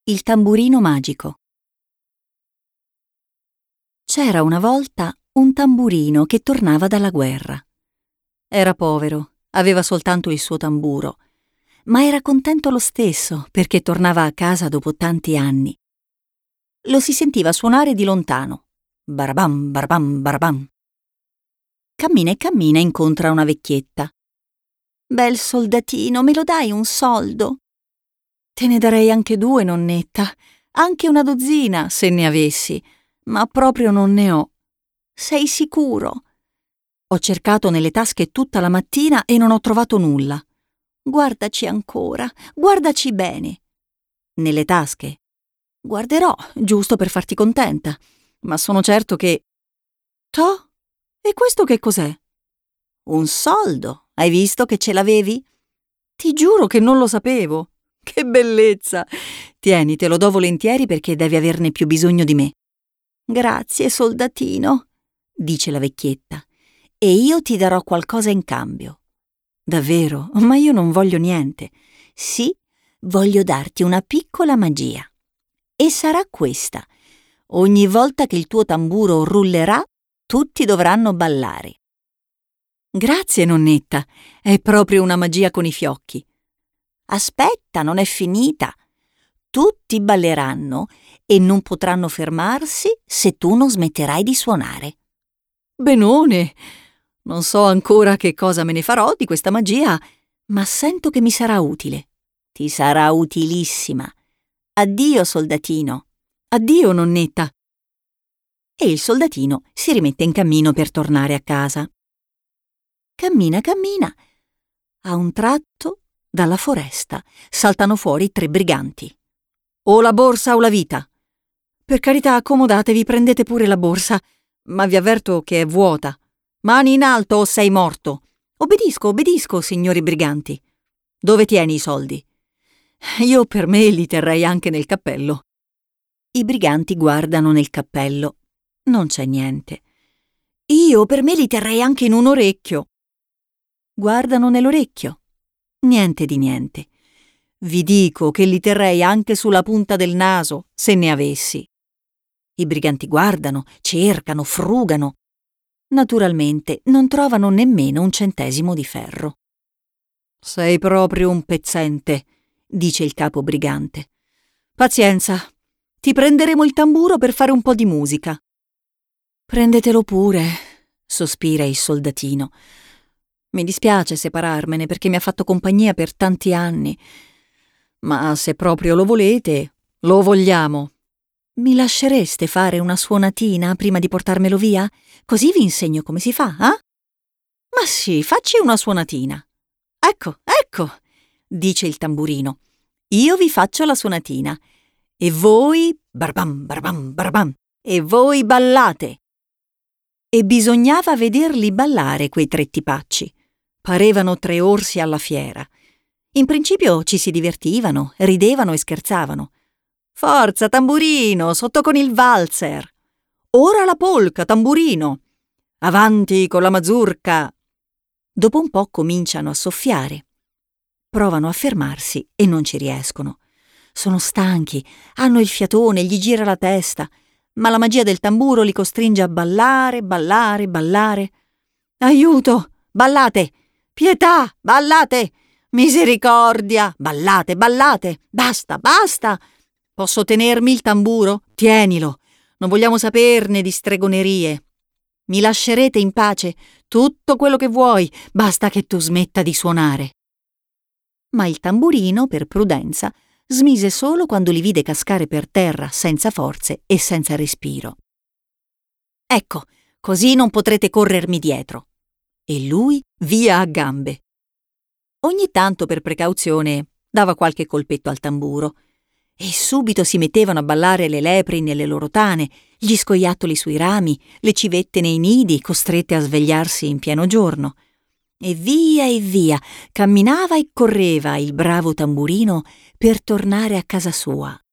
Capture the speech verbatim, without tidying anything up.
Il tamburino magico. C'era una volta un tamburino che tornava dalla guerra. Era povero, aveva soltanto il suo tamburo, ma era contento lo stesso perché tornava a casa dopo tanti anni. Lo si sentiva suonare di lontano. Barabam, barabam, barabam. Cammina e cammina e incontra una vecchietta. «Bel soldatino, me lo dai un soldo?» «Te ne darei anche due, nonnetta, anche una dozzina, se ne avessi, ma proprio non ne ho». «Sei sicuro?» «Ho cercato nelle tasche tutta la mattina e non ho trovato nulla». «Guardaci ancora, guardaci bene». «Nelle tasche?» «Guarderò, giusto per farti contenta, ma sono certo che...» «Toh? E questo che cos'è?» «Un soldo, hai visto che ce l'avevi?» «Ti giuro che non lo sapevo». «Che bellezza! Tieni, te lo do volentieri perché devi averne più bisogno di me». «Grazie, soldatino», dice la vecchietta, «e io ti darò qualcosa in cambio». «Davvero? Ma io non voglio niente». «Sì, voglio darti una piccola magia. E sarà questa. Ogni volta che il tuo tamburo rullerà, tutti dovranno ballare». «Grazie, nonnetta, è proprio una magia con i fiocchi». «Aspetta, non è finita. Tutti balleranno e non potranno fermarsi se tu non smetterai di suonare». «Benone! Non so ancora che cosa me ne farò di questa magia, ma sento che mi sarà utile». «Ti sarà utilissima. Addio, soldatino». «Addio, nonnetta». E il soldatino si rimette in cammino per tornare a casa. Cammina, cammina. A un tratto, dalla foresta, saltano fuori tre briganti. «O la borsa o la vita». «Per carità, accomodatevi, prendete pure la borsa, ma vi avverto che è vuota. Mani in alto o sei morto». «Obbedisco, obbedisco, signori briganti». «Dove tieni i soldi?» «Io per me li terrei anche nel cappello». I briganti guardano nel cappello. Non c'è niente. «Io per me li terrei anche in un orecchio». Guardano nell'orecchio. Niente di niente. «Vi dico che li terrei anche sulla punta del naso, se ne avessi». I briganti guardano, cercano, frugano. Naturalmente non trovano nemmeno un centesimo di ferro. «Sei proprio un pezzente», dice il capo brigante. «Pazienza, ti prenderemo il tamburo per fare un po' di musica». «Prendetelo pure», sospira il soldatino. «Mi dispiace separarmene perché mi ha fatto compagnia per tanti anni. Ma se proprio lo volete, lo vogliamo». «Mi lascereste fare una suonatina prima di portarmelo via? Così vi insegno come si fa, eh?» «Ma sì, facci una suonatina». «Ecco, ecco», dice il tamburino. «Io vi faccio la suonatina. E voi, barbam, barbam, barbam, e voi ballate». E bisognava vederli ballare quei tre tipacci. Parevano tre orsi alla fiera. In principio ci si divertivano, ridevano e scherzavano. «Forza, tamburino, sotto con il valzer! Ora la polca, tamburino! Avanti con la mazurka!» Dopo un po' cominciano a soffiare. Provano a fermarsi e non ci riescono. Sono stanchi, hanno il fiatone, gli gira la testa, ma la magia del tamburo li costringe a ballare, ballare, ballare. «Aiuto! Ballate! Pietà! Ballate! Misericordia! Ballate, ballate! Basta, basta! Posso tenermi il tamburo? Tienilo! Non vogliamo saperne di stregonerie. Mi lascerete in pace? Tutto quello che vuoi, basta che tu smetta di suonare». Ma il tamburino, per prudenza, smise solo quando li vide cascare per terra senza forze e senza respiro. «Ecco, così non potrete corrermi dietro». E lui via a gambe. Ogni tanto, per precauzione, dava qualche colpetto al tamburo. E subito si mettevano a ballare le lepri nelle loro tane, gli scoiattoli sui rami, le civette nei nidi, costrette a svegliarsi in pieno giorno. E via e via camminava e correva il bravo tamburino per tornare a casa sua.